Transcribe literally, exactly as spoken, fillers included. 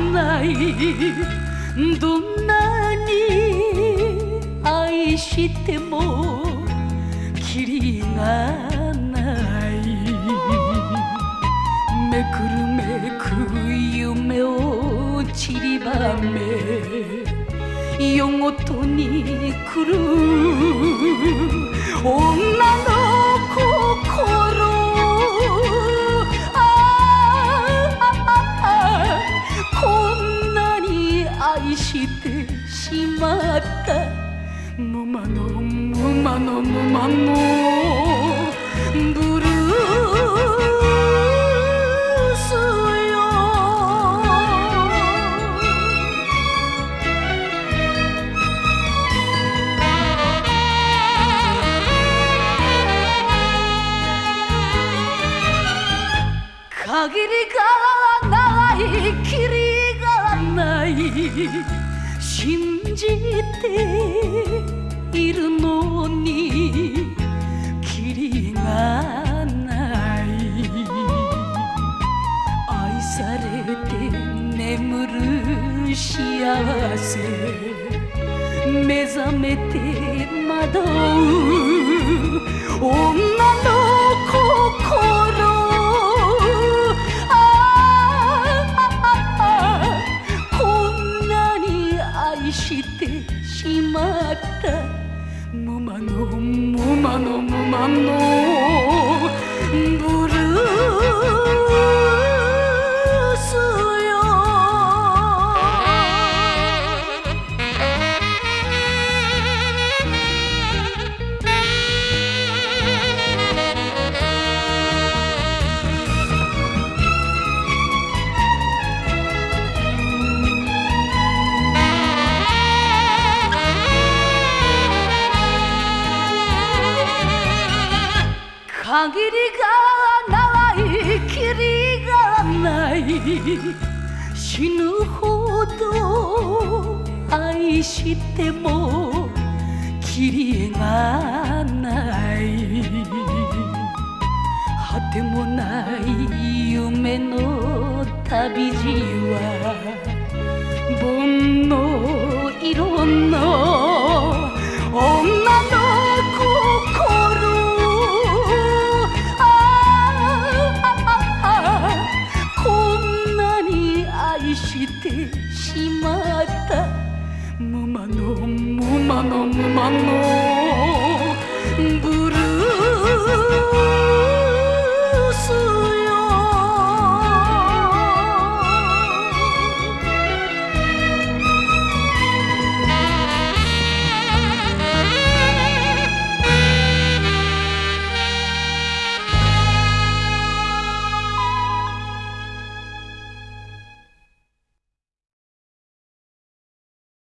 ない。どんなに愛してもキリがない。めくるめく夢を散りばめ夜ごとに来る女の心。愛してしまった。無魔の無魔の無魔のブルースよ。限りがないきりがない信じているのにキリがない。愛されて眠る幸せ目覚めて惑う女の心。愛してしまった無魔の無魔の無魔のブルースよ。限りがないきりがない死ぬほど愛してもきりがない。果てもない夢の旅路は煩悩色の